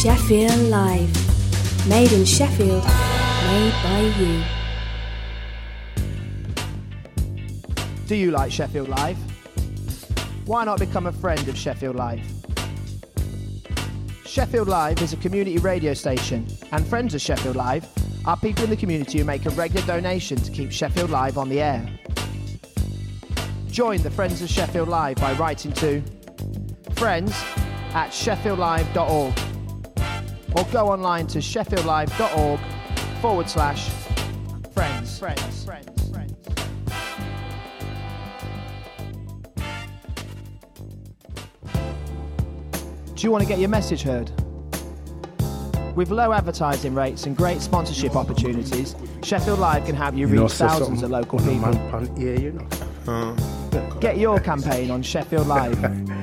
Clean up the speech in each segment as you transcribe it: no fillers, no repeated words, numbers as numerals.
Sheffield Live. Made in Sheffield, made by you. Do you like Sheffield Live? Why not become a friend of Sheffield Live? Sheffield Live is a community radio station, and friends of Sheffield Live are people in the community who make a regular donation to keep Sheffield Live on the air. Join the Friends of Sheffield Live by writing to friends@sheffieldlive.org or go online to sheffieldlive.org/friends. Do you want to get your message heard? With low advertising rates and great sponsorship opportunities, Sheffield Live can help you reach thousands of local people. Get your campaign on Sheffield Live.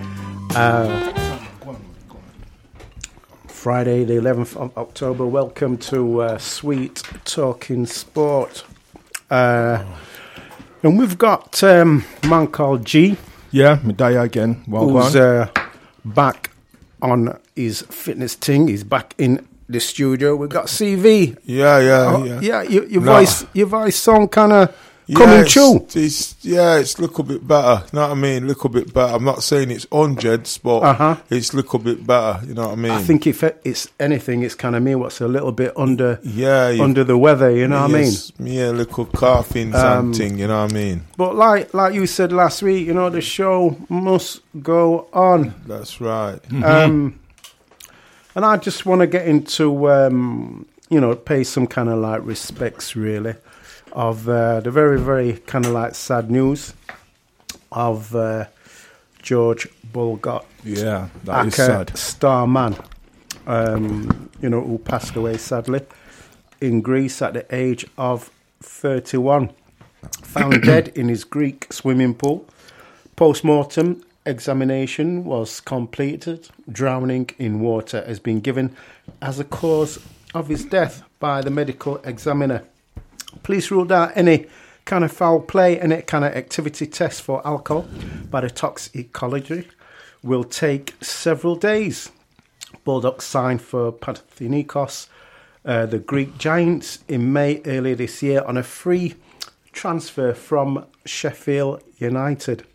Friday the 11th of October, welcome to Sweet Talking Sport. And we've got a man called G. Yeah, Medaya again. Who's back on his fitness thing. He's back in the studio. We've got CV. Yeah. Your voice sound kind of coming true. It's a little bit better. You know what I mean? A little bit better. I'm not saying it's 100s, but it's a little bit better. You know what I mean? I think if it's anything, it's kind of me what's a little bit under the weather. You know what I mean? Yeah, a little coughing something. You know what I mean? But like you said last week, you know, the show must go on. That's right. And I just want to get into pay some kind of like respects really of the very, very kind of like sad news of George Bulgott. Yeah, that is sad. Star man, who passed away sadly in Greece at the age of 31. Found dead in his Greek swimming pool. Post-mortem examination was completed. Drowning in water has been given as a cause of his death by the medical examiner. Police ruled out any kind of foul play, any kind of activity test for alcohol by the toxicology. Will take several days. Bulldogs signed for Panathinaikos, the Greek Giants, in May earlier this year on a free transfer from Sheffield United.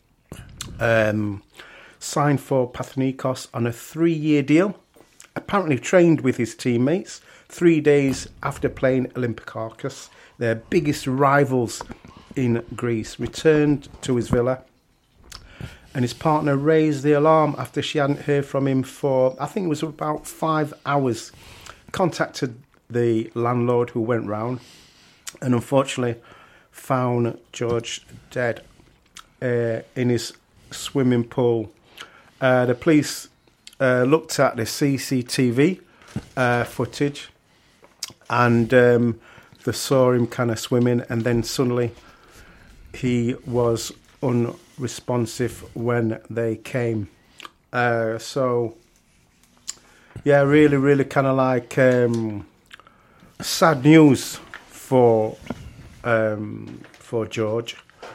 Signed for Panathinaikos on a 3-year deal. Apparently trained with his teammates 3 days after playing Olympiakos, their biggest rivals in Greece. Returned to his villa, and his partner raised the alarm after she hadn't heard from him for, I think it was about 5 hours. Contacted the landlord, who went round and unfortunately found George dead in his swimming pool. The police looked at the CCTV footage, and they saw him kind of swimming, and then suddenly he was unresponsive when they came. Really, really kind of like sad news for George.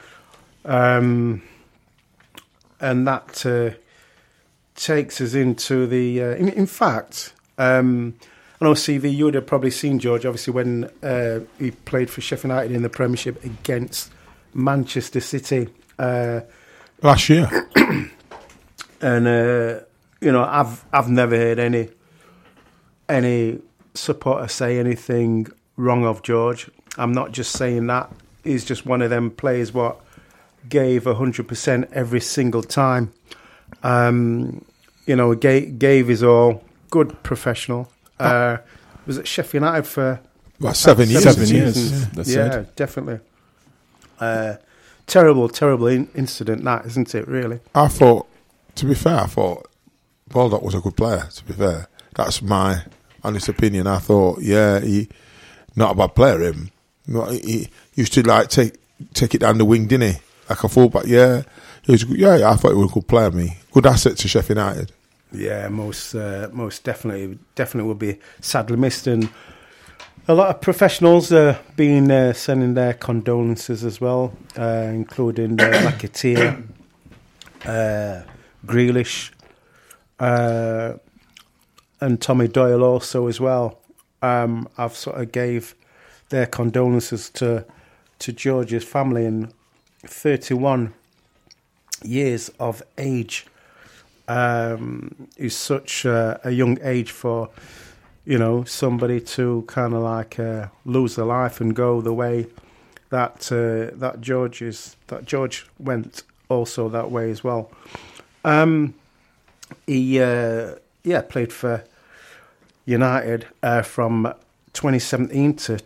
And that takes us into the... in fact, I know, CV, you would have probably seen George, obviously, when he played for Sheffield United in the Premiership against Manchester City. Last year. And, I've never heard any supporter say anything wrong of George. I'm not just saying that. He's just one of them players what gave 100% every single time. Gave his all. Good professional. Was at Sheffield United for 7 years. 7 years. Yeah, definitely. Terrible incident, that, isn't it, really? To be fair, I thought Baldock was a good player, to be fair. That's my honest opinion. I thought, he not a bad player, him. He used to like take it down the wing, didn't he? Like a fullback, he was good. I thought he was a good player, good asset to Sheffield United. Yeah, most definitely will be sadly missed, and a lot of professionals are sending their condolences as well, including Lacazette, Grealish, and Tommy Doyle also as well. I've sort of gave their condolences to George's family, and 31 years of age is such a young age for, you know, somebody to kind of like lose their life and go the way that George went also that way as well. He played for United from 2017 to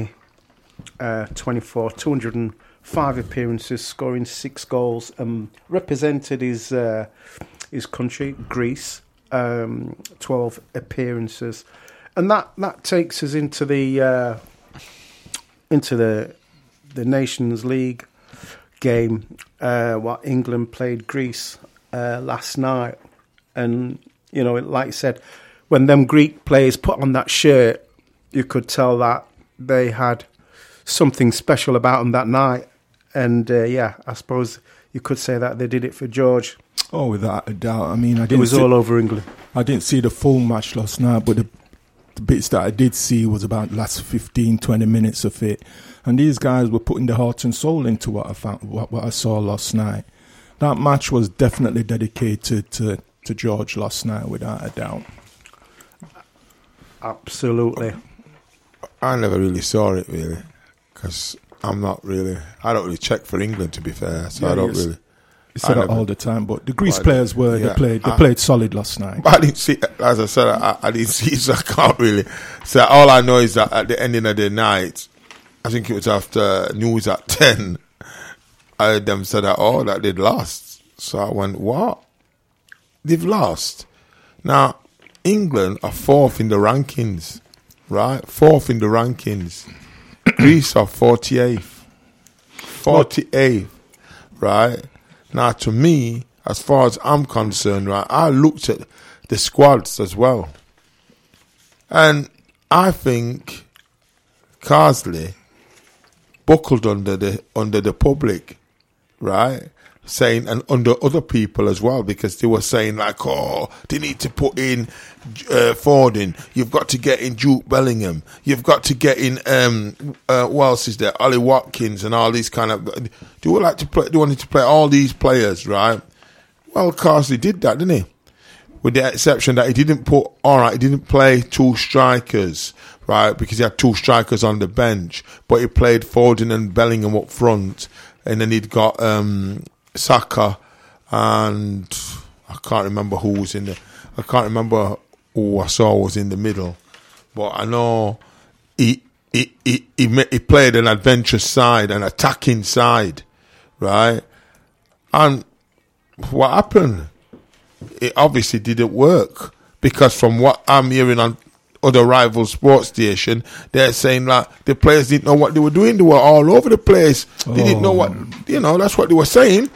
2024, 205 appearances, scoring 6 goals, represented his country, Greece, 12 appearances, and that takes us into the Nations League game. What England played Greece last night, and you know, like I said, when them Greek players put on that shirt, you could tell that they had something special about them that night. And I suppose you could say that they did it for George. Oh, without a doubt. I mean, it was all over England. I didn't see the full match last night, but the bits that I did see was about the last 15, 20 minutes of it. And these guys were putting their heart and soul into what I saw last night. That match was definitely dedicated to George last night, without a doubt. Absolutely. I never really saw it, really, because I don't really check for England, to be fair, so I don't really. You say that all the time, but the Greece players they played solid last night. But I didn't see, as I said, I didn't see, so I can't really say. All I know is that at the ending of the night, I think it was after news at 10, I heard them say that they'd lost. So I went, what? They've lost. Now, England are 4th in the rankings, right? 4th in the rankings. Greece are 48th. 48th, right? Now, to me, as far as I'm concerned, right, I looked at the squads as well. And I think Carsley buckled under the public, right? Saying, and under other people as well, because they were saying like, they need to put in Foden, you've got to get in Jude Bellingham, you've got to get in who else is there, Ollie Watkins, and all these kind of, they wanted to play all these players, right? Well, Carsley did that, didn't he? With the exception that he didn't play 2 strikers, right? Because he had 2 strikers on the bench, but he played Foden and Bellingham up front, and then he'd got Saka, and I can't remember who was in I can't remember who I saw was in the middle, but I know he played an adventurous side, an attacking side, right? And what happened? It obviously didn't work, because from what I'm hearing on other rival sports station, they're saying that the players didn't know what they were doing. They were all over the place. They didn't know what, that's what they were saying.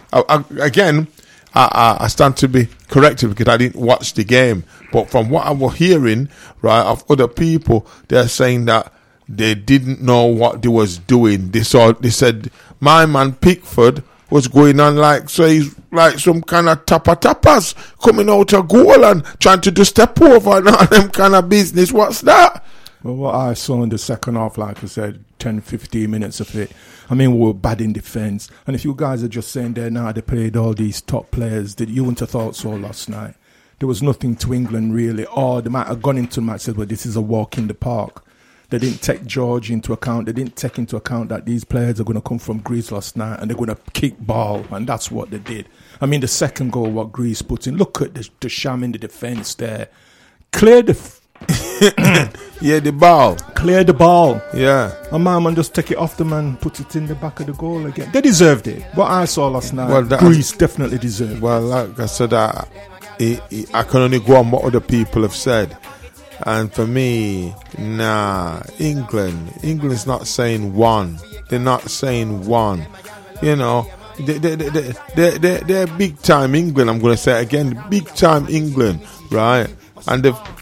I stand to be corrected because I didn't watch the game. But from what I was hearing, right, of other people, they're saying that they didn't know what they was doing. They said, my man Pickford was going on like some kind of tapas coming out of goal and trying to do step over and all them kind of business. What's that? Well, what I saw in the second half, like I said, 10, 15 minutes of it, I mean, we were bad in defence. And if you guys are just saying there now they played all these top players, that you wouldn't have thought so last night. There was nothing to England really. Or they might have gone into the match and said, well, this is a walk in the park. They didn't take George into account. They didn't take into account that these players are going to come from Greece last night and they're going to kick ball, and that's what they did. I mean, the second goal, what Greece put in, look at the sham in the defence there. Clear the the ball. Clear the ball. Yeah. And my man just take it off the man, put it in the back of the goal again. They deserved it. What I saw last night, Greece definitely deserved it. Well, like I said, I can only go on what other people have said. And for me, England's not saying one. They're not saying one. You know, they're big time England. I'm going to say it again, big time England, right? And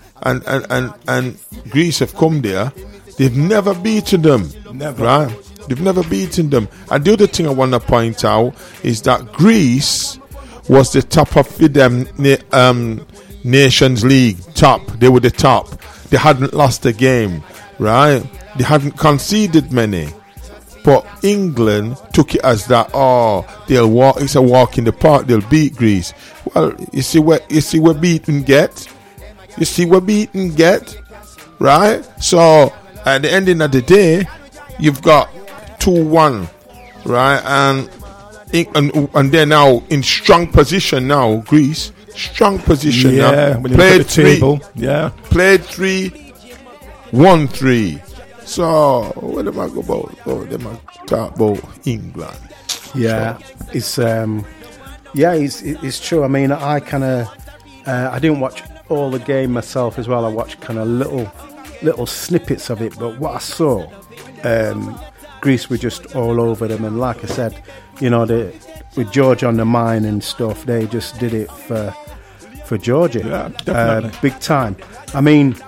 Greece have come there. They've never beaten them, right? They've never beaten them. And the other thing I want to point out is that Greece was the top of them Nations League, top. They were the top. They hadn't lost a game, right? They hadn't conceded many. But England took it as that, they'll walk, it's a walk in the park, they'll beat Greece. Well, you see where beaten get? You see where beaten get? Right? So, at the ending of the day, you've got 2-1, right? And they're now in strong position now, Greece. Strong position now. Played 3. Yeah. Played 3, won 3. So, what am I go about? They might talk about England. Yeah, so. It's true. I mean, I kind of, I didn't watch all the game myself as well. I watched kind of little snippets of it. But what I saw, Greece were just all over them. And like I said, you know, with George on the mind and stuff, they just did it for Georgia. Yeah, definitely. Big time. I mean,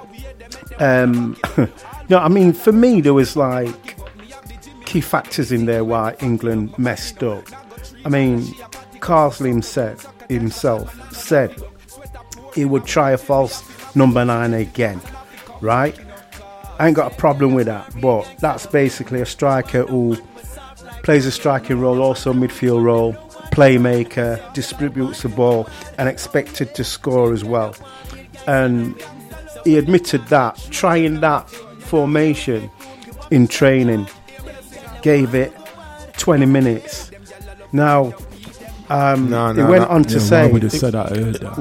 for me, there was like key factors in there why England messed up. I mean, Carsley himself said he would try a false number 9 again, right? I ain't got a problem with that, but that's basically a striker who plays a striking role, also midfield role, playmaker, distributes the ball and expected to score as well. And he admitted that trying that formation in training gave it 20 minutes. Now, he went on to say why would have said that? I heard that.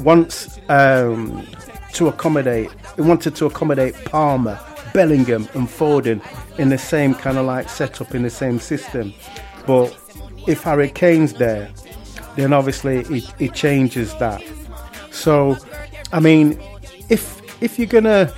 He wanted to accommodate Palmer, Bellingham and Foden in the same kind of like setup, in the same system. But if Harry Kane's there, then obviously it changes that. So, I mean, if you're gonna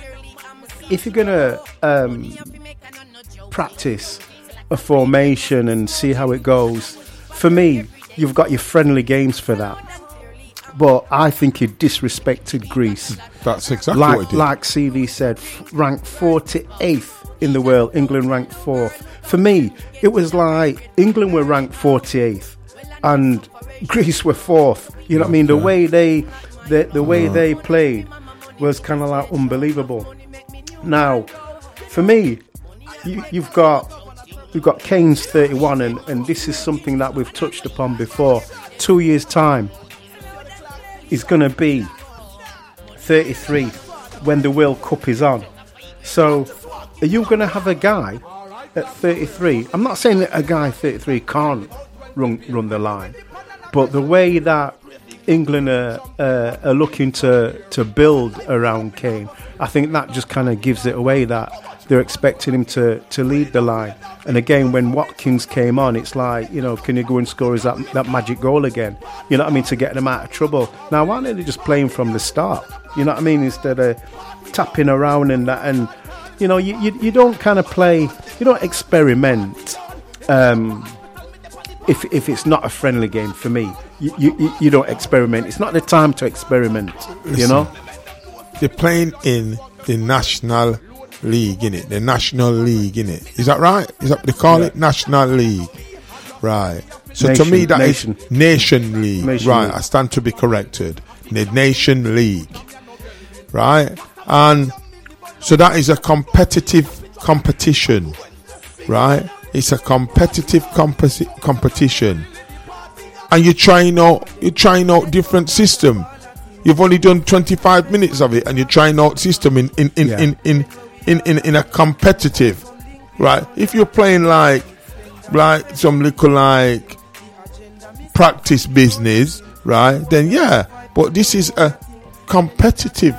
practice a formation and see how it goes, for me, you've got your friendly games for that. But I think he disrespected Greece. That's exactly what he did. Like CV said, ranked 48th in the world, England ranked 4th. For me, it was like England were ranked 48th and Greece were 4th. You know what I mean? The way they played was kind of like unbelievable. Now, for me, you've got Kane's 31, and this is something that we've touched upon before. 2 years' time, he's going to be 33 when the World Cup is on. So, are you going to have a guy at 33? I'm not saying that a guy 33 can't run the line, but the way that England are looking to build around Kane, I think that just kind of gives it away that they're expecting him to lead the line. And again, when Watkins came on, it's like, you know, can you go and score that magic goal again? You know what I mean? To get them out of trouble. Now, why don't they just play him from the start? You know what I mean? Instead of tapping around and that. And, you know, you don't kind of play, you don't experiment if it's not a friendly game for me. You don't experiment. It's not the time to experiment, you know? They're playing in the National League, innit? The National League, innit? Is that right? Is that what they call it? National League. Right. So to me, that is Nation League. Right. League. I stand to be corrected. The Nation League. Right. And so that is a competitive competition. Right. It's a competitive competition. And you're trying out different system. You've only done 25 minutes of it, and you're trying out system in a competitive, right? If you're playing like some little like practice business, right? Then yeah, but this is a competitive,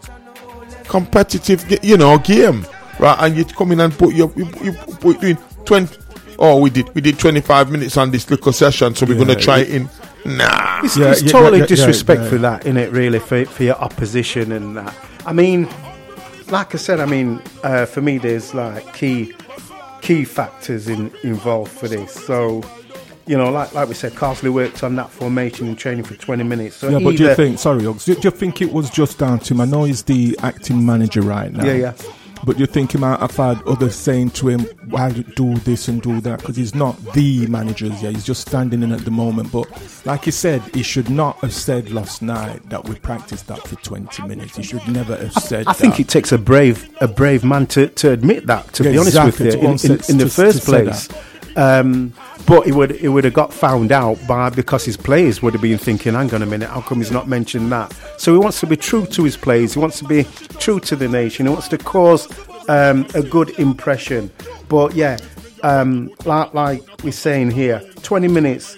you know, game, right? And you come in and put doing 20. Oh, we did 25 minutes on this little session, so we're gonna try it in. Nah, it's totally disrespectful, that, isn't it? Really, for your opposition and that. I mean, like I said, I mean, for me, there's like key factors involved for this. So, you know, like we said, Carsley worked on that formation and training for 20 minutes. So yeah, but do you think? Sorry, Uggs, do you think it was just down to him? I know he's the acting manager right now. Yeah. But you think he might have had others saying to him, why do this and do that? Because he's not the manager. Yeah, he's just standing in at the moment. But like he said, he should not have said last night that we practiced that for 20 minutes. He should never have said that. I think it takes a brave man to admit that, to be honest with you, in the first place. But it would have got found out because his players would have been thinking, hang on a minute, how come he's not mentioned that? So he wants to be true to his players. He wants to be true to the nation. He wants to cause a good impression. But yeah, like we're saying here, 20 minutes.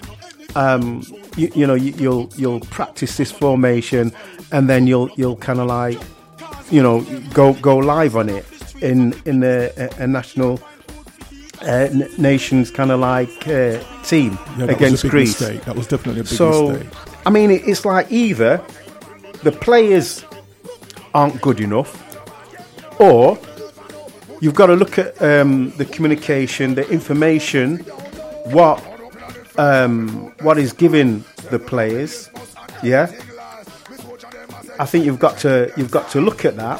You'll practice this formation, and then you'll kind of like, go live on it in a national. Nations kind of like team against Greece. Mistake. That was definitely a big mistake. I mean, it's like either the players aren't good enough, or you've got to look at the communication, the information, what is given the players. Yeah, I think you've got to look at that,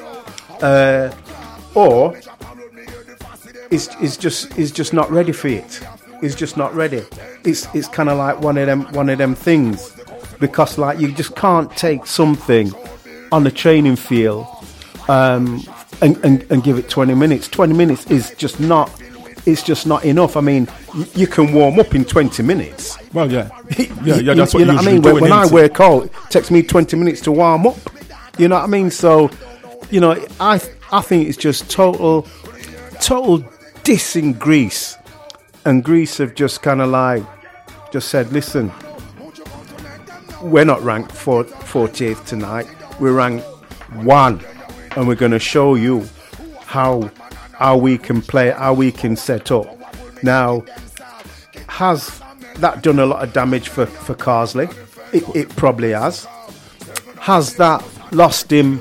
or. Is just not ready for it. He's just not ready. It's kind of like one of them things, because like you just can't take something on the training field and give it 20 minutes. 20 minutes is just not. It's just not enough. I mean, you can warm up in 20 minutes. Well, yeah. That's what you know what I mean. When I work out, it takes me 20 minutes to warm up. You know what I mean? So, I think it's just total dissing Greece, and Greece have just kind of like just said, listen, we're not ranked 40th tonight, we're ranked 1, and we're going to show you how we can play, how we can set up. Now, has that done a lot of damage for Carsley? It probably has. Has that lost him?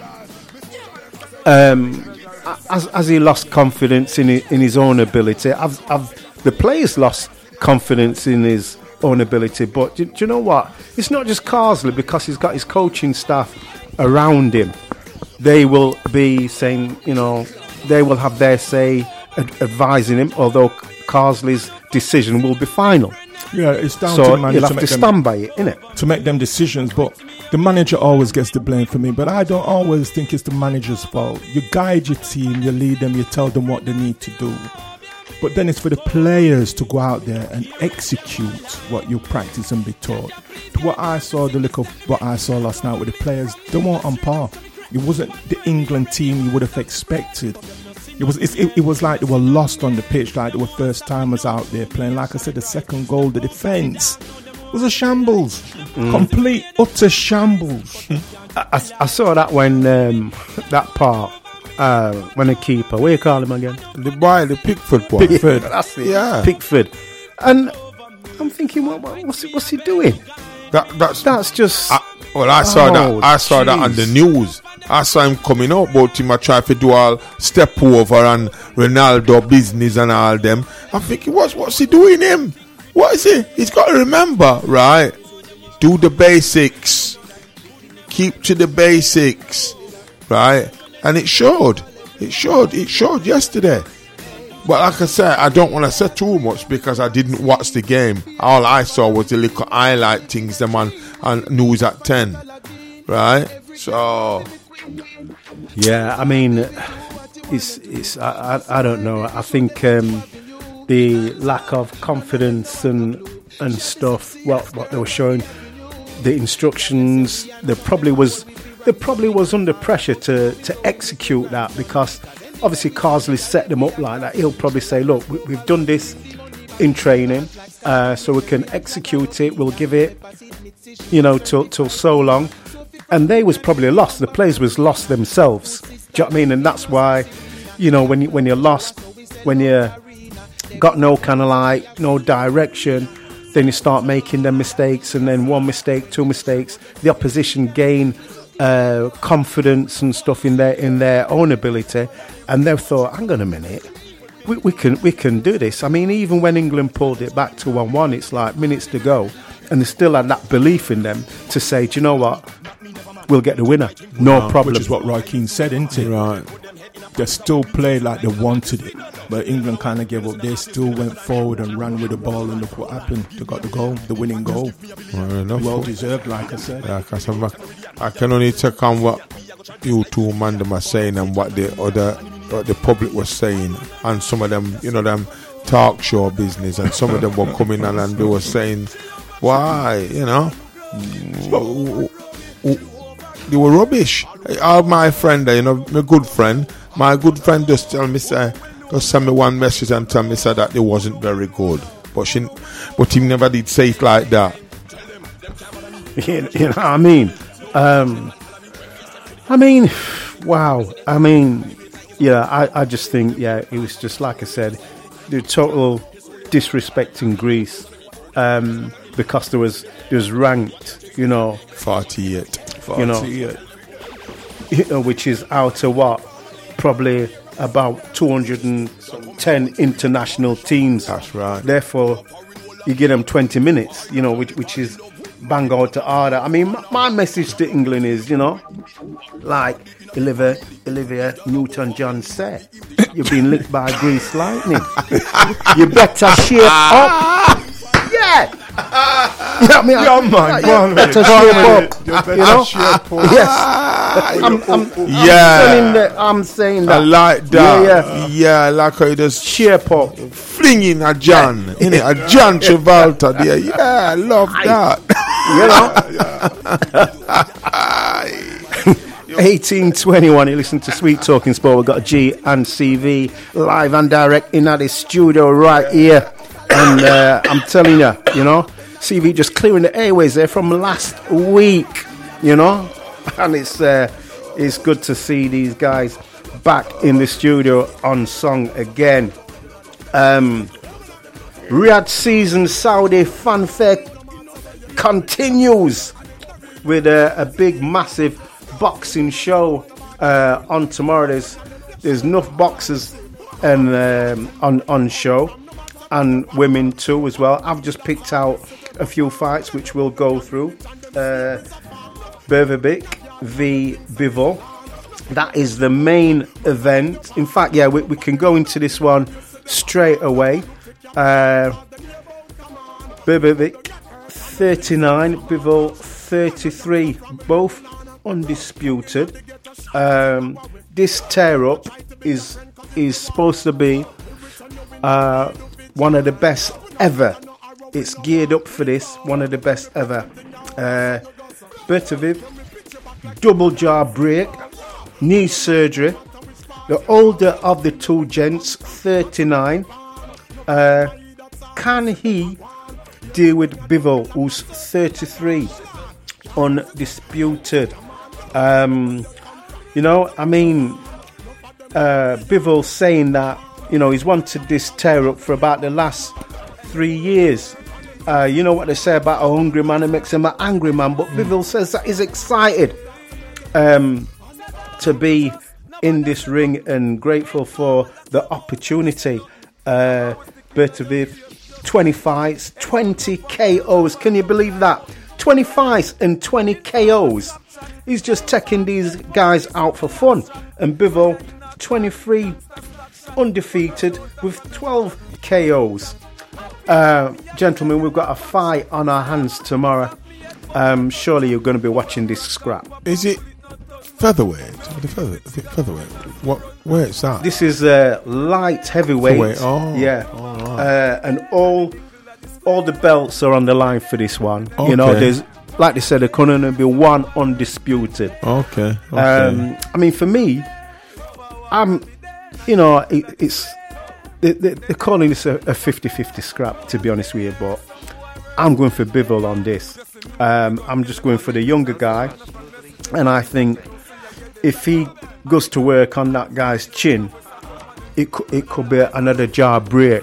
Has he lost confidence in his own ability? Have the players lost confidence in his own ability? But do you know what? It's not just Carsley, because he's got his coaching staff around him. They will be saying, they will have their say, advising him, although Carsley's decision will be final. Yeah, it's down to the manager. You'll have to stand by it, innit? To make them decisions, but the manager always gets the blame for me. But I don't always think it's the manager's fault. You guide your team, you lead them, you tell them what they need to do. But then it's for the players to go out there and execute what you practice and be taught. What I saw last night with the players, they weren't on par. It wasn't the England team you would have expected. It was like they were lost on the pitch, like they were first timers out there playing. Like I said, the second goal, the defence was a shambles, complete utter shambles. I saw that when that part when the keeper, what do you call him again? The Pickford boy. Pickford, that's it. Yeah, Pickford. And I'm thinking, what's he doing? That's just. I saw that. I saw that on the news. I saw him coming out, but him try to do all step over and Ronaldo business and all them. I'm thinking, what's he doing him? What is it? He's got to remember, right? Do the basics. Keep to the basics, right? And it showed. It showed yesterday. But like I said, I don't want to say too much because I didn't watch the game. All I saw was the little highlight things them on news at 10, right? So yeah, I mean, it's I don't know. I think the lack of confidence and stuff. What they were showing, the instructions. There probably was under pressure to execute that, because obviously Carsley set them up like that. He'll probably say, look, we've done this in training, so we can execute it. We'll give it, till so long. And they was probably lost. The players was lost themselves. Do you know what I mean? And that's why, when you're lost, when you got no kind of no direction, then you start making them mistakes, and then one mistake, two mistakes. The opposition gain confidence and stuff in their own ability, and they've thought, hang on a minute, we can do this. I mean, even when England pulled it back to 1-1, it's like minutes to go, and they still had that belief in them to say, do you know what, we'll get the winner, no problem. Which is what Roy Keane said, isn't it? Right. they still played like they wanted it. But England kind of gave up. They still went forward and ran with the ball, and look what happened. They got the goal, the winning goal. Well deserved, like I said. Yeah, I can only take on what you two man them are saying and what the public was saying, and some of them, you know, them talk show business, and some of them were coming on and they were saying, why, you know, they were rubbish. My friend, you know, my good friend just tell me, just send me one message and tell me that it wasn't very good, but he never did say it like that. You know what I mean? Wow. I just think, it was just like I said, the total disrespecting Greece, because there was ranked, 48, which is out of what, probably about 210 international teams. That's right. Therefore, you give them 20 minutes, which is bang out to order. I mean, my message to England is, like Olivia Newton-John said, you've been licked by Grease lightning. You better shape up. Yeah. Better shape up. Yes. I'm saying that. I like that. Yeah, I like how you just shape up. Flinging a John, innit? A John Travolta there. Yeah, I love that. 1821, you listen to Sweet Talking Sport. We've got G and CV live and direct in at the studio right here. And I'm telling you, CV just clearing the airways there from last week, and it's good to see these guys back in the studio on song again. Riyadh season Saudi fanfare continues with a big massive boxing show on tomorrow. There's enough boxers and on show, and women too as well. I've just picked out a few fights which we'll go through. Berverbeek v Bivol, that is the main event. In fact, we can go into this one straight away. Berverbeek 39, Bivol 33, both undisputed. This tear-up is supposed to be one of the best ever. It's geared up for this, one of the best ever. Bertoviv, double jaw break, knee surgery. The older of the two gents, 39. Can he deal with Bivol, who's 33, undisputed? Bivol saying that, he's wanted this tear up for about the last 3 years. You know what they say about a hungry man, it makes him an angry man. But Bivol says that he's excited to be in this ring and grateful for the opportunity. Bertoviv, 20 fights, 20 KOs. Can you believe that? 20 fights and 20 KOs. He's just taking these guys out for fun. And Bivol, 23 undefeated with 12 KOs. Gentlemen, we've got a fight on our hands tomorrow. Surely you're going to be watching this scrap. Is it featherweight? Featherweight. What? Where is that? This is light heavyweight. Yeah. Right. And all the belts are on the line for this one. Okay. There's, like they said, there can only be one undisputed. Okay. For me, it's they're calling this a 50-50 scrap, to be honest with you, but I'm going for Bivol on this. I'm just going for the younger guy, and I think if he goes to work on that guy's chin, it could be another jaw break,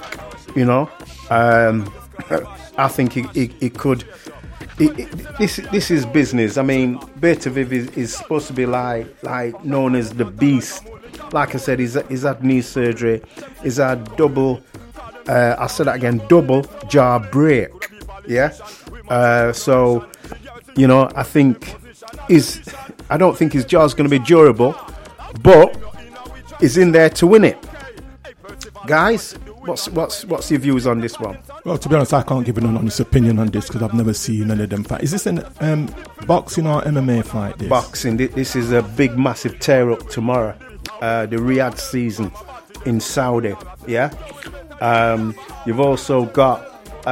I think it could. This is business. Bertoviv is supposed to be like known as the beast. Like I said, he's had knee surgery. He's had double. I'll say that again. Double jaw break. Yeah. So, I think I don't think his jaw's going to be durable, but is in there to win it. Guys, what's your views on this one? Well, to be honest, I can't give an honest opinion on this because I've never seen any of them fight. Is this an boxing or MMA fight? This? Boxing. This is a big, massive tear-up tomorrow. The Riyadh season in Saudi, yeah? You've also got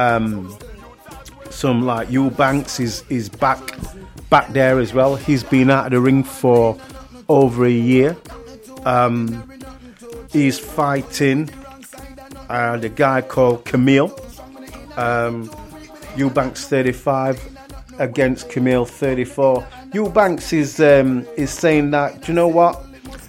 some like Eubanks is back there as well. He's been out of the ring for over a year. He's fighting the guy called Camille. Eubanks 35 against Camille 34. Eubanks is saying that, do you know what?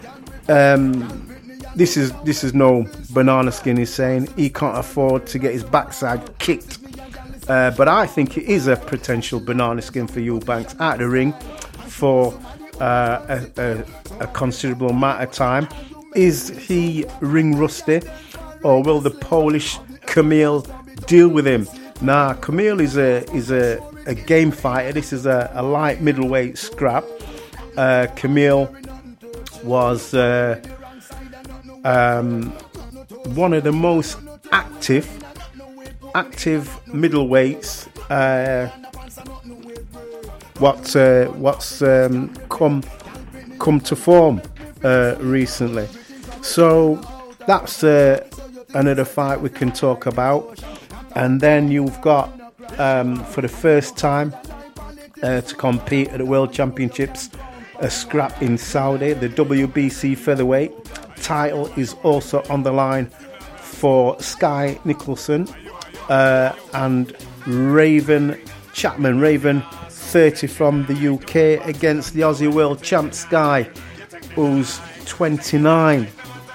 This is no banana skin. He's saying he can't afford to get his backside kicked. But I think it is a potential banana skin for Eubanks out of the ring for a considerable amount of time. Is he ring rusty, or will the Polish Camille deal with him? Nah, Camille is a game fighter. This is a light middleweight scrap. Camille was one of the most active middleweights. What's come to form recently. So that's another fight we can talk about. And then you've got for the first time to compete at the World Championships, a scrap in Saudi. The WBC featherweight title is also on the line for Sky Nicholson and Raven Chapman. Raven 30 from the UK against the Aussie world champ Sky, who's 29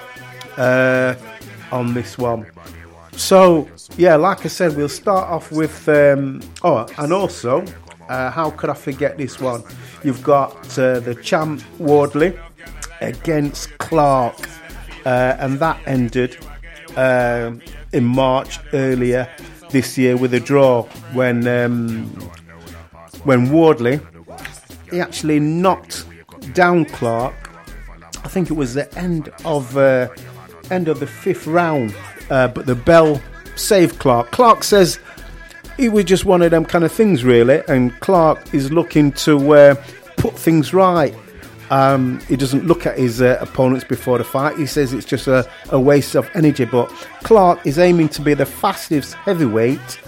on this one. So yeah, like I said, we'll start off with and also how could I forget this one? You've got the champ Wardley against Clark, and that ended in March earlier this year with a draw when Wardley, he actually knocked down Clark. I think it was the end of the fifth round, but the bell saved Clark. Clark says it was just one of them kind of things, really, and Clark is looking to put things right. He doesn't look at his opponents before the fight. He says it's just a waste of energy, but Clark is aiming to be the fastest heavyweight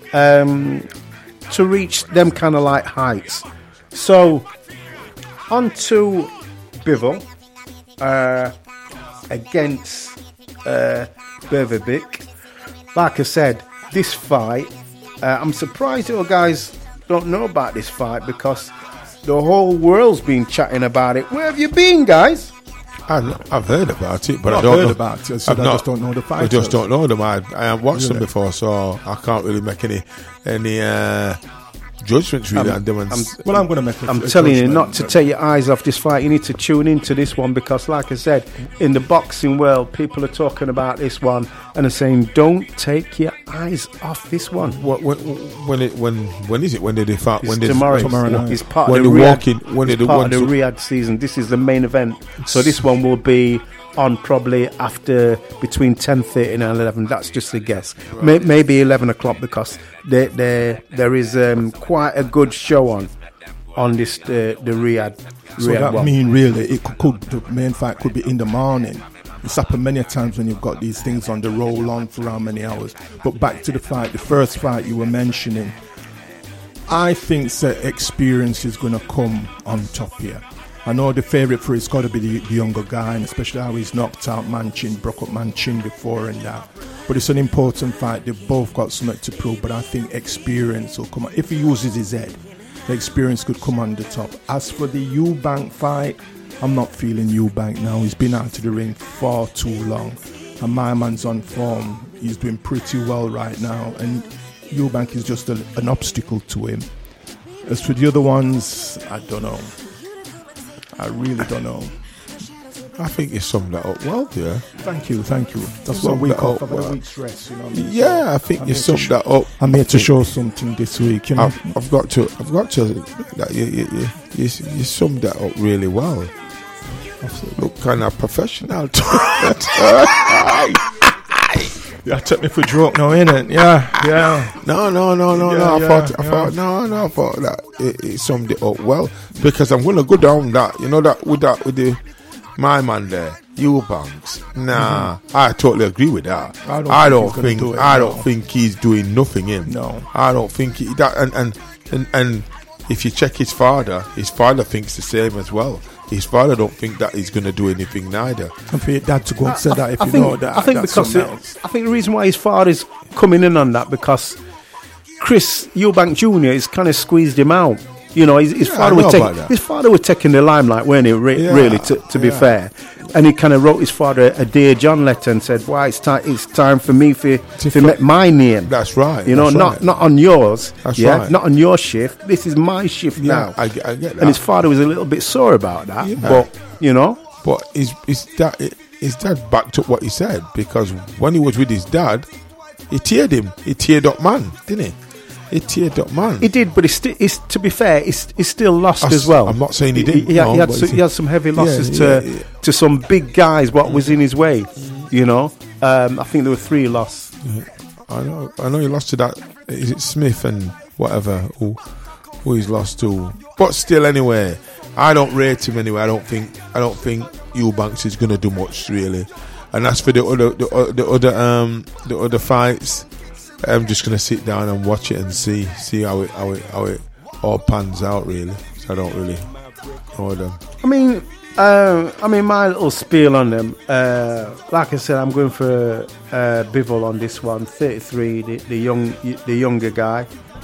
to reach them kind of like heights. So on to Bivol against Bervebic. Like I said, this fight, I'm surprised you guys don't know about this fight because the whole world's been chatting about it. Where have you been, guys? I've heard about it, but I don't know about it. So I just don't know the fighters. I just don't know them. I have watched them before, so I can't really make any judgments really on them. I'm going to make. I'm telling you not to take your eyes off this fight. You need to tune into this one because, like I said, in the boxing world, people are talking about this one and are saying, "Don't take your eyes off this one." When is it? When did they fight? It's tomorrow night. It's part of the Riyadh season. This is the main event, so this one will be on probably after between 10:30 and 11. That's just a guess. Right. Maybe 11 o'clock because there is quite a good show on this the Riyadh. So that one. Mean really it could the main fight could be in the morning. It's happened many times when you've got these things on the roll on for how many hours. But back to the fight, the first fight you were mentioning, I think that experience is going to come on top here. I know the favourite for it's got to be the younger guy, and especially how he's knocked out Manchin, broke up Manchin before and that. But it's an important fight. They've both got something to prove, but I think experience will come on. If he uses his head, the experience could come on the top. As for the Eubank fight, I'm not feeling Eubank now. He's been out of the ring far too long. And my man's on form. He's doing pretty well right now. And Eubank is just an obstacle to him. As for the other ones, I don't know. I really don't know. I think you summed that up well, yeah. Thank you. That's what we call for a week's rest, you know what I mean? Yeah, I think you summed that up. I'm here to show something this week, you know. I've got to. You summed that up really well. Look kind of professional. Yeah, took me for joke now, innit? Yeah. No. I thought that it summed it up well, because I'm gonna go down that. You know that with my man there, Eubanks. Nah, I totally agree with that. I don't think he's doing nothing. No, I don't think that. And if you check his father thinks the same as well. His father don't think that he's going to do anything neither. And for your dad to go and say that, I think the reason why his father's coming in on that, because Chris Eubank Jr. has kind of squeezed him out. You know, his father was taking the limelight, weren't he? Really, to be fair, and he kind of wrote his father a Dear John letter and said, "Why it's time for me to make my name." That's right. You know, not on yours. That's right. Not on your shift. This is my shift now. I get that. And his father was a little bit sore about that. Yeah. But you know, his dad backed up what he said, because when he was with his dad, he teared him. He teared up man, didn't he? He teared up man. He did, but to be fair, he's still lost as well. I'm not saying he didn't. He had some heavy losses to some big guys. What was in his way, you know? I think there were 3 losses. I know he lost to that. Is it Smith and whatever who he's lost to? But still, anyway, I don't rate him anyway. I don't think Eubanks is going to do much really. And as for the other fights, I'm just gonna sit down and watch it and see how it all pans out really. So I don't really know them. I mean, my little spiel on them. Like I said, I'm going for Bivol on this one. 33, the younger guy.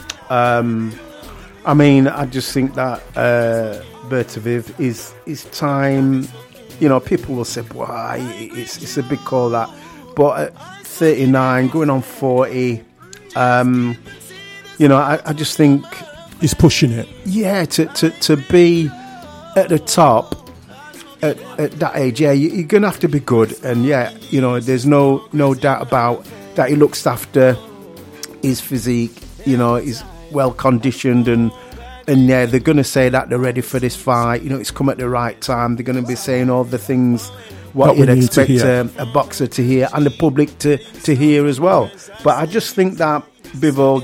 I mean, I just think that Bertaviv is time. You know, people will say, "Why? It's a big call that," but at 39, going on 40. You know, I just think he's pushing it. Yeah, to be at the top at that age, yeah, you're gonna have to be good. And yeah, you know, there's no doubt about that. He looks after his physique. You know, he's well conditioned, and yeah, they're gonna say that they're ready for this fight. You know, it's come at the right time. They're gonna be saying all the things what you'd expect a boxer to hear, and the public to hear as well. But I just think that Bivol,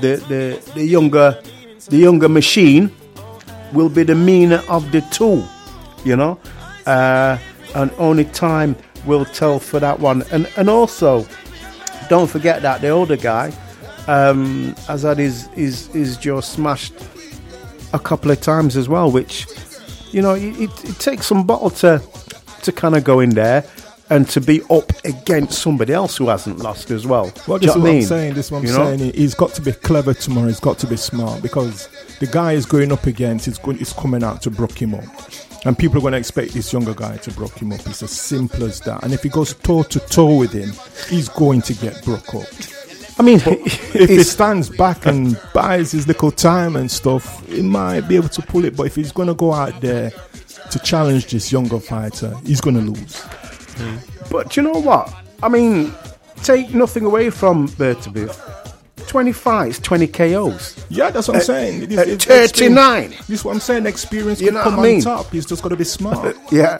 the younger machine, will be the meaner of the two, you know, and only time will tell for that one. And also, don't forget that the older guy has had his jaw smashed a couple of times as well, which, you know, it takes some bottle to kind of go in there and to be up against somebody else who hasn't lost as well. Well, this is what I'm saying. This is what I'm saying. He's got to be clever tomorrow. He's got to be smart, because the guy is going up against is coming out to broke him up. And people are going to expect this younger guy to broke him up. It's as simple as that. And if he goes toe-to-toe with him, he's going to get broke up. I mean, if he stands back and buys his little time and stuff, he might be able to pull it. But if he's going to go out there to challenge this younger fighter, he's going to lose. But you know what? I mean, take nothing away from Bertaviv. 20 fights, 20 KOs. Yeah, that's what I'm saying. 39. This is what I'm saying. Experience could come on top. He's just got to be smart. Yeah.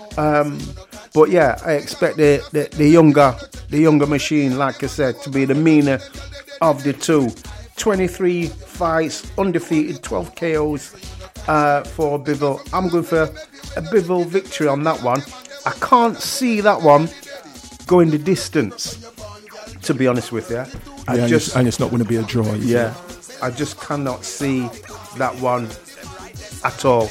But yeah, I expect the younger machine, like I said, to be the meaner of the two. 23 fights, undefeated, 12 KOs for Bivol. I'm going for a Bivol victory on that one. I can't see that one going the distance, to be honest with you. And it's not going to be a draw. Yeah, I just cannot see that one at all.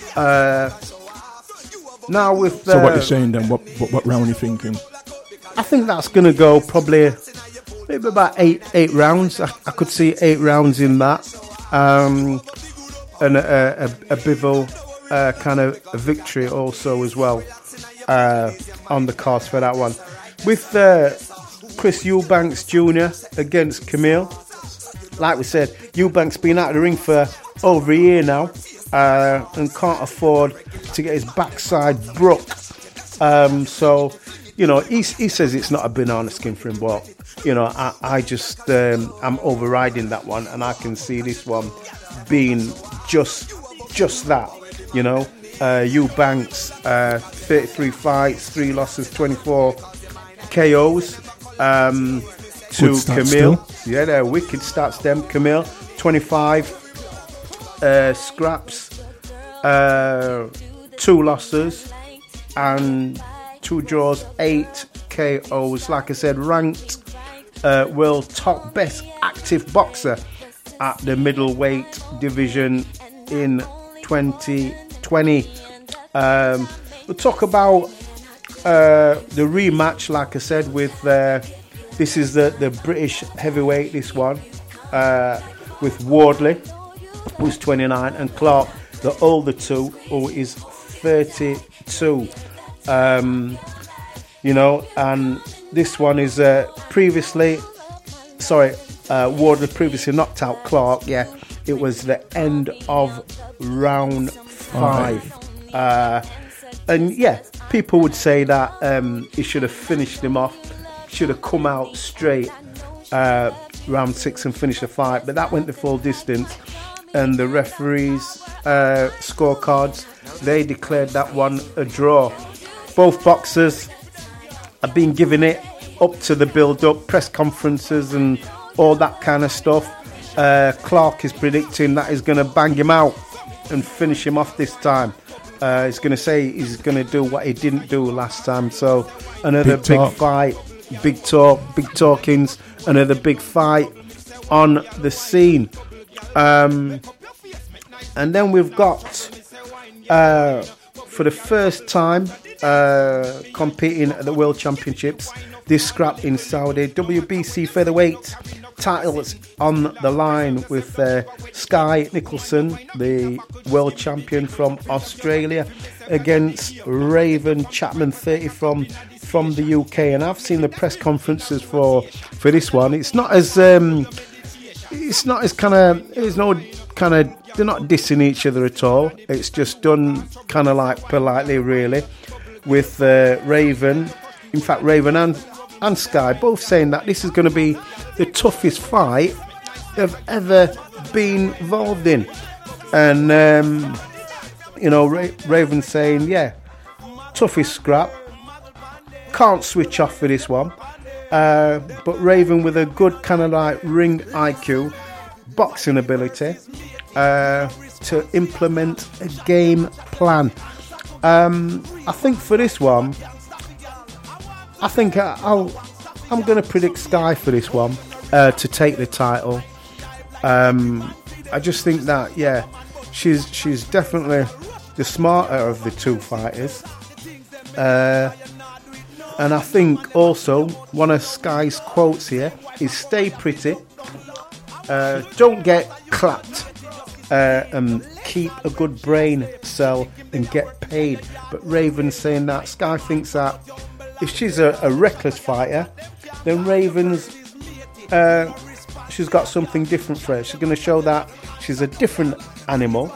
Now with so what you're saying then? What round are you thinking? I think that's going to go probably maybe about eight rounds. I could see 8 rounds in that, and a Bivol kind of a victory also as well on the cards for that one. With Chris Eubanks Jr. against Camille, like we said, Eubanks been out of the ring for over a year now, and can't afford to get his backside broke. So, you know, he says it's not a banana skin for him, but, you know, I just, I'm overriding that one, and I can see this one being just that, you know. Eubanks 33 fights, 3 losses, 24 KOs. To Camille. Still. Yeah, they're wicked stats, them. Camille, 25 scraps, 2 losses, and 2 draws, 8 KOs. Like I said, ranked world top best active boxer at the middleweight division in 2020. We'll talk about the rematch, like I said, with this is the British heavyweight, this one, with Wardley, who's 29, and Clark, the older two, who is 32. And this one is Wardley previously knocked out Clark. Yeah, it was the end of round 5. And yeah, people would say that he should have finished him off, should have come out straight round 6 and finished the fight, but that went the full distance, and the referees' scorecards, they declared that one a draw. Both boxers have been giving it up to the build-up, press conferences and all that kind of stuff. Clark is predicting that he's going to bang him out and finish him off this time. He's going to say he's going to do what he didn't do last time. So another big fight, big talk, big talkings, another big fight on the scene. And then we've got, for the first time, competing at the World Championships, this scrap in Saudi, WBC featherweight titles on the line with Sky Nicholson, the world champion from Australia, against Raven Chapman, 30 from the UK. And I've seen the press conferences for this one. It's not as they're not dissing each other at all. It's just done kind of like politely, really, with Raven. In fact, Raven and Sky both saying that this is going to be the toughest fight they've ever been involved in. And, Raven saying, yeah, toughest scrap. Can't switch off for this one. But Raven with a good kind of like ring IQ, boxing ability, to implement a game plan. I think for this one, I'm going to predict Sky for this one to take the title. I just think that, yeah, she's definitely the smarter of the two fighters. And I think also one of Sky's quotes here is "Stay pretty, don't get clapped, and keep a good brain cell and get paid." But Raven's saying that Sky thinks that if she's a reckless fighter, then Raven's she's got something different for her. She's going to show that she's a different animal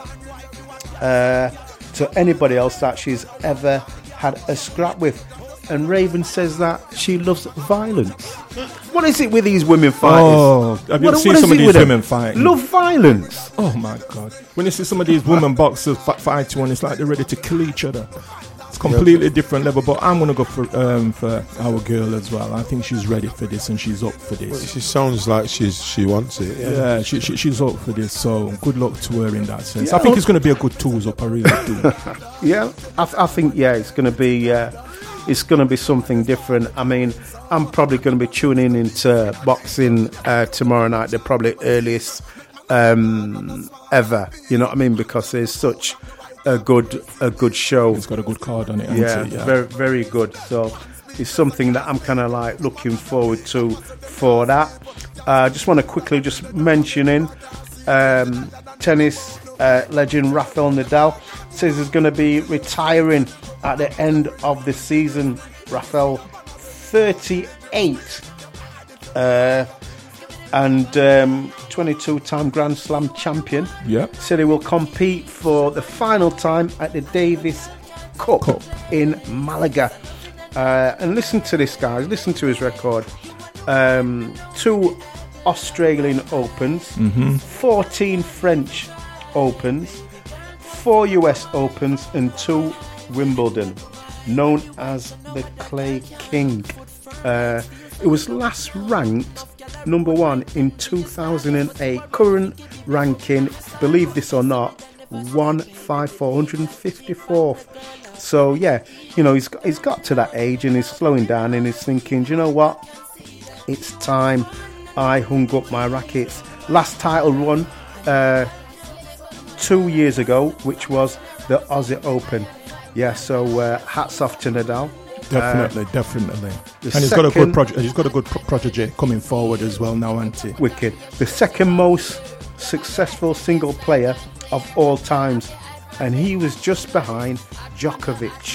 to anybody else that she's ever had a scrap with. And Raven says that she loves violence. What is it with these women fighters? Oh, have you seen some of these women fighting? Love violence. Oh my God. When you see some of these women boxers fight one, it's like they're ready to kill each other. It's completely different level, but I'm going to go for our girl as well. I think she's ready for this and she's up for this. Well, she sounds like she wants it. Yeah, she's up for this, so good luck to her in that sense. Yeah, I think it's going to be a good tools up, I really do. Yeah, I think, it's going to be... it's going to be something different. I mean, I'm probably going to be tuning into boxing tomorrow night, the probably earliest ever. You know what I mean? Because there's such a good show. It's got a good card on it. Yeah, very, very good. So it's something that I'm kind of like looking forward to for that. I just want to quickly just mention in tennis legend Rafael Nadal says he's going to be retiring at the end of the season. Rafael, 38, and 22-time Grand Slam champion. Yeah, said he will compete for the final time at the Davis Cup. In Malaga. And listen to this, guys. Listen to his record. 2 Australian Opens, 14 French Opens, 4 US Opens and 2 Wimbledon. known as the Clay King. It was last ranked number 1 in 2008. Current ranking, believe this or not, 154th. So yeah, you know, he's got to that age and he's slowing down and he's thinking, do you know what? It's time I hung up my rackets. Last title run 2 years ago, which was the Aussie Open. Yeah, so hats off to Nadal. Definitely. And he's got a good project. He's got a good protege coming forward as well now, hasn't he? Wicked. The second most successful single player of all times, and he was just behind Djokovic.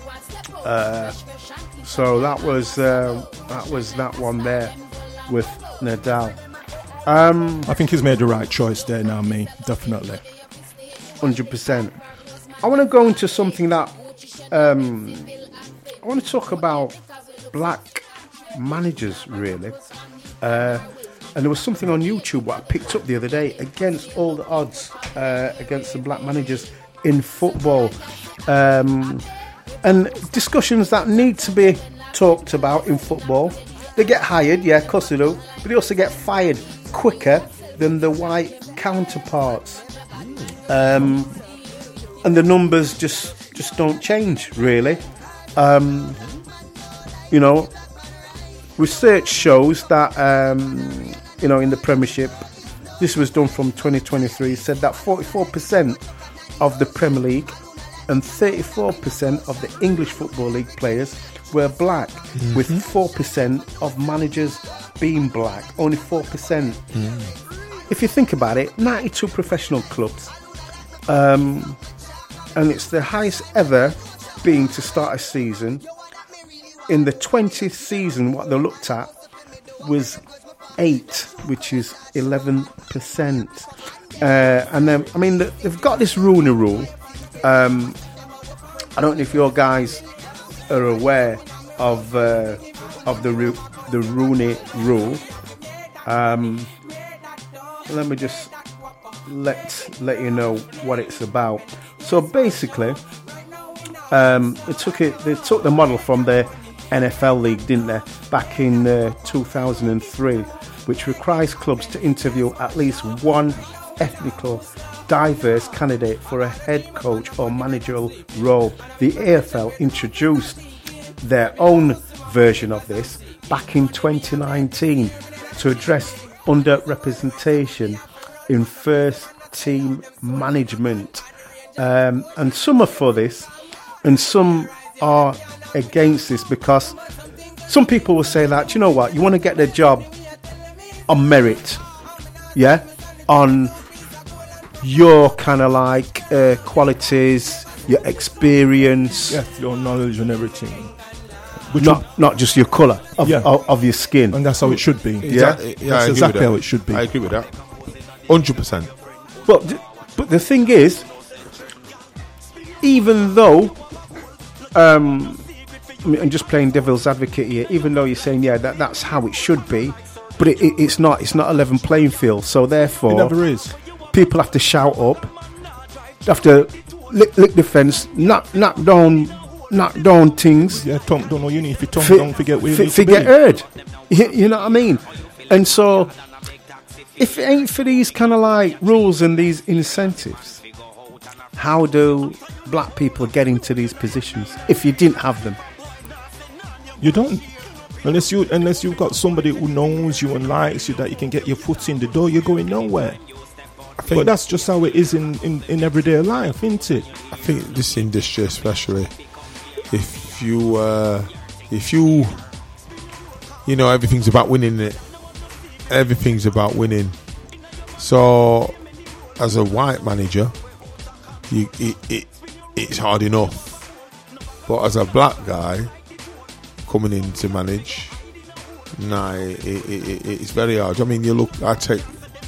So that was that one there with Nadal. I think he's made the right choice there now, me. Definitely. 100%. I want to go into something that I want to talk about black managers, really. And there was something on YouTube what I picked up the other day against all the odds against the black managers in football. And discussions that need to be talked about in football. They get hired, yeah, of course they do, but they also get fired quicker than the white counterparts. And the numbers just don't change, really. You know, research shows that, you know, in the Premiership, this was done from 2023, said that 44% of the Premier League and 34% of the English Football League players were black, with 4% of managers being black, only 4%. If you think about it, 92 professional clubs, and it's the highest ever being to start a season. In the 20th season, what they looked at was 8, which is 11%. And then, I mean, they've got this Rooney rule. I don't know if your guys are aware of the Rooney rule. Let me just let you know what it's about. So basically, they took the model from the NFL league, didn't they, back in 2003, which requires clubs to interview at least one ethnically diverse candidate for a head coach or managerial role. The AFL introduced their own version of this back in 2019 to address underrepresentation in first team management. And some are for this and some are against this, because some people will say that, you know what, you want to get the job on merit, yeah, on your kind of like qualities, your experience, your knowledge and everything, not just your colour of your skin. And that's how it should be. That's exactly how it should be. I agree with that 100%. But the thing is, even though I'm just playing devil's advocate here, even though you're saying that's how it should be, but it's not a level playing field, so therefore it never is. People have to shout up, have to lick the fence, knock down things. Yeah, don't know you need. If you don't forget where you need to be. Forget heard. You know what I mean? And so, if it ain't for these kind of like rules and these incentives, how do black people get into these positions if you didn't have them? You don't. Unless you've got somebody who knows you and likes you, that you can get your foot in the door, you're going nowhere. But that's just how it is in everyday life, isn't it? I think this industry, especially, if you know, everything's about winning it. Everything's about winning. So, as a white manager, it's hard enough. But as a black guy coming in to manage, it's very hard. I mean, I take